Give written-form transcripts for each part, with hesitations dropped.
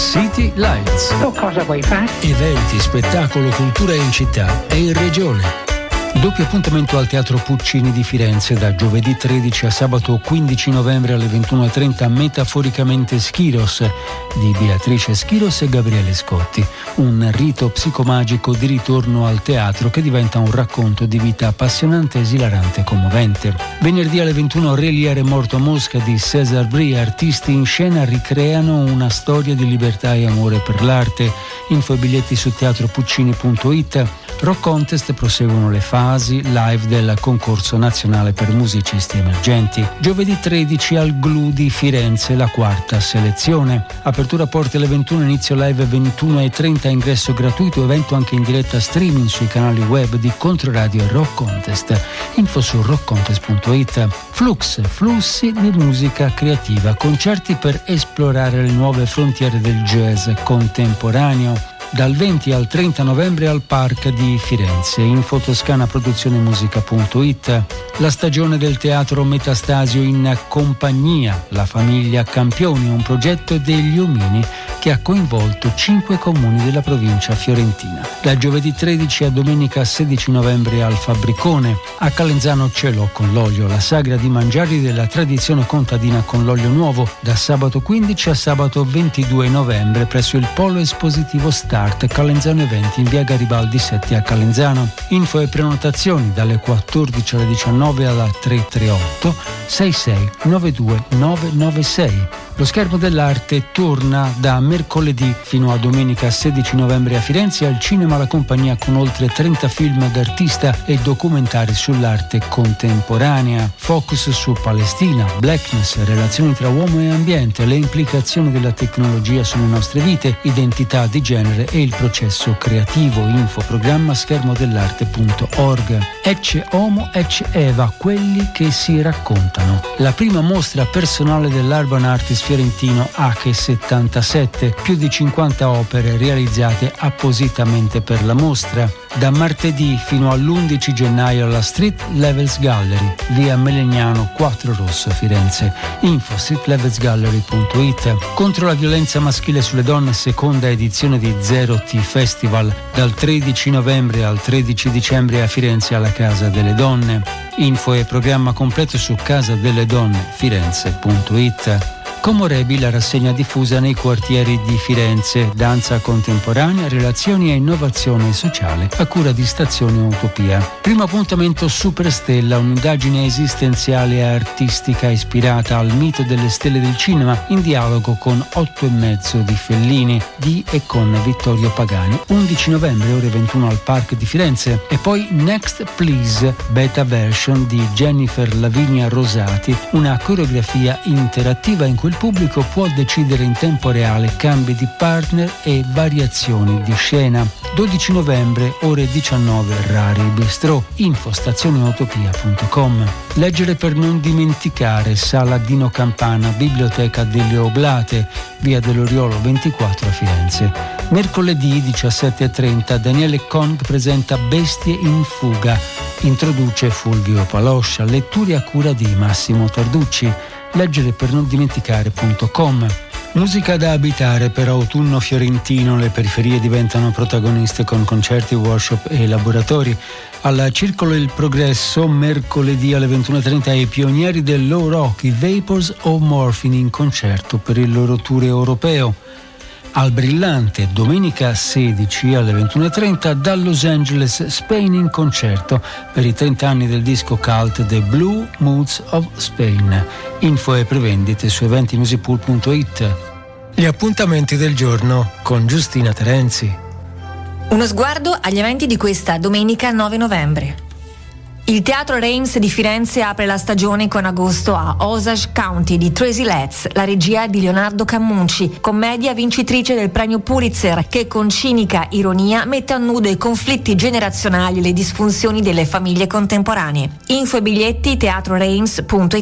City Lights. Cosa vuoi fare? Eventi, spettacolo, cultura in città e in regione. Doppio appuntamento al Teatro Puccini di Firenze da giovedì 13 a sabato 15 novembre alle 21:30, Metaforicamente Schiros di Beatrice Schiros e Gabriele Scotti. Un rito psicomagico di ritorno al teatro che diventa un racconto di vita appassionante, esilarante e commovente. Venerdì alle 21 Reliere morto a Mosca di César Brie. Artisti in scena ricreano una storia di libertà e amore per l'arte. Info e biglietti su teatropuccini.it. Rock Contest, proseguono le fasi live del concorso nazionale per musicisti emergenti. Giovedì 13 al GLU di Firenze la quarta selezione. Apertura porte alle 21, inizio live 21:30, ingresso gratuito, evento anche in diretta streaming sui canali web di Controradio e Rock Contest. Info su rockcontest.it. Flux, flussi di musica creativa, concerti per esplorare le nuove frontiere del jazz contemporaneo. Dal 20 al 30 novembre al Park di Firenze. Info toscanaproduzzionemusica.it. La stagione del teatro Metastasio in compagnia, la famiglia Campioni, un progetto degli Omini che ha coinvolto 5 comuni della provincia fiorentina. Da giovedì 13 a domenica 16 novembre al Fabbricone. A Calenzano Cielo con l'olio, la sagra di mangiari della tradizione contadina con l'olio nuovo, da sabato 15 a sabato 22 novembre presso il Polo Espositivo Start Calenzano Eventi in via Garibaldi 7 a Calenzano. Info e prenotazioni dalle 14 alle 19 alla 338 66 92 996. Lo schermo dell'arte torna da mercoledì fino a domenica 16 novembre a Firenze al Cinema La Compagnia con oltre 30 film d'artista e documentari sull'arte contemporanea. Focus su Palestina, blackness, relazioni tra uomo e ambiente, le implicazioni della tecnologia sulle nostre vite, identità di genere e il processo creativo. Info programma schermodell'arte.org. Ecce Homo, Ecce Eva, quelli che si raccontano. La prima mostra personale dell'Urban Artist fiorentino H77, più di 50 opere realizzate appositamente per la mostra. Da martedì fino all'11 gennaio alla Street Levels Gallery, via Melegnano 4 Rosso, Firenze. Info streetlevelsgallery.it. Contro la violenza maschile sulle donne, seconda edizione di Zero T Festival, dal 13 novembre al 13 dicembre a Firenze alla Casa delle Donne. Info e programma completo su casadelledonnefirenze.it. Comorebi, la rassegna diffusa nei quartieri di Firenze, danza contemporanea, relazioni e innovazione sociale, a cura di Stazione Utopia. Primo appuntamento Superstella, un'indagine esistenziale e artistica ispirata al mito delle stelle del cinema, in dialogo con 8 e mezzo di Fellini, di e con Vittorio Pagani. 11 novembre, ore 21 al Park di Firenze. E poi Next Please, beta version di Jennifer Lavinia Rosati, una coreografia interattiva in cui il pubblico può decidere in tempo reale cambi di partner e variazioni di scena. 12 novembre, ore 19, Rari Bistrò. Info stazioneutopia.com. Leggere per non dimenticare, Sala Dino Campana, Biblioteca delle Oblate, via dell'Oriolo 24 a Firenze. Mercoledì 17:30 Daniele Kong presenta Bestie in fuga. Introduce Fulvio Paloscia, letture a cura di Massimo Tarducci. Leggere per non dimenticare.com. Musica da abitare per autunno fiorentino, le periferie diventano protagoniste con concerti, workshop e laboratori. Al Circolo Il Progresso, mercoledì alle 21:30 i pionieri del low rock, i Vapors of Morphine, in concerto per il loro tour europeo. Al Brillante, domenica 16 alle 21:30 da Los Angeles, Spain, in concerto per i 30 anni del disco cult The Blue Moods of Spain. Info e prevendite su eventimusicpool.it. Gli appuntamenti del giorno con Giustina Terenzi. Uno sguardo agli eventi di questa domenica 9 novembre. Il Teatro Reims di Firenze apre la stagione con Agosto a Osage County di Tracy Letts, la regia di Leonardo Cammucci, commedia vincitrice del premio Pulitzer, che con cinica ironia mette a nudo i conflitti generazionali e le disfunzioni delle famiglie contemporanee. Info e biglietti teatroreims.it.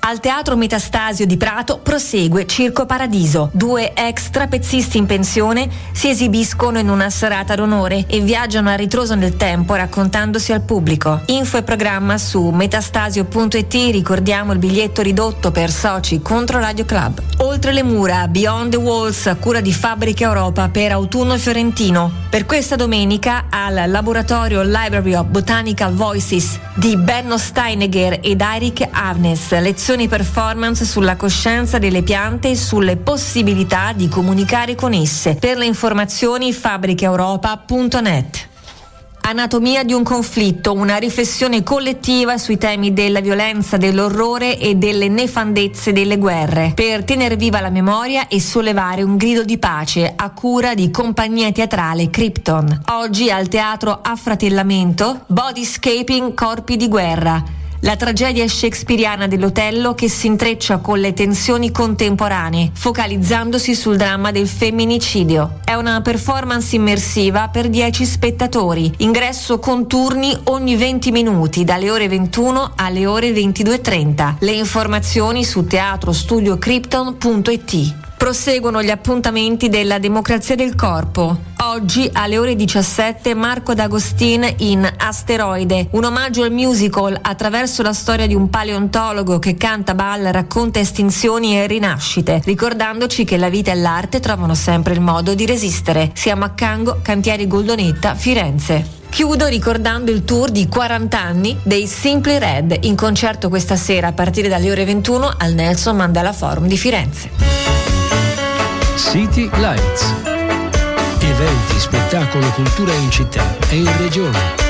Al Teatro Metastasio di Prato prosegue Circo Paradiso. 2 ex trapezzisti in pensione si esibiscono in una serata d'onore e viaggiano a ritroso nel tempo raccontandosi al pubblico. Info e programma su metastasio.it. Ricordiamo il biglietto ridotto per soci contro Radio Club. Oltre le mura, Beyond the Walls a cura di Fabbrica Europa per Autunno Fiorentino. Per questa domenica al Laboratorio Library of Botanical Voices di Benno Steinegger ed Eirik Avnes, lezioni performance sulla coscienza delle piante e sulle possibilità di comunicare con esse. Per le informazioni fabbricaeuropa.net. Anatomia di un conflitto, una riflessione collettiva sui temi della violenza, dell'orrore e delle nefandezze delle guerre, per tenere viva la memoria e sollevare un grido di pace, a cura di compagnia teatrale Krypton. Oggi al Teatro Affratellamento, Bodyscaping Corpi di guerra. La tragedia shakespeariana dell'Otello che si intreccia con le tensioni contemporanee, focalizzandosi sul dramma del femminicidio. È una performance immersiva per 10 spettatori. Ingresso con turni ogni 20 minuti, dalle ore 21 alle ore 22:30. Le informazioni su teatrostudiocrypton.it. Proseguono gli appuntamenti della Democrazia del Corpo. Oggi alle ore 17 Marco D'Agostin in Asteroide, un omaggio al musical attraverso la storia di un paleontologo che canta, balla, racconta estinzioni e rinascite, ricordandoci che la vita e l'arte trovano sempre il modo di resistere. Siamo a Cango, Cantieri Goldonetta, Firenze. Chiudo ricordando il tour di 40 anni dei Simply Red, in concerto questa sera a partire dalle ore 21 al Nelson Mandela Forum di Firenze. City Lights. Eventi, spettacolo, cultura in città e in regione.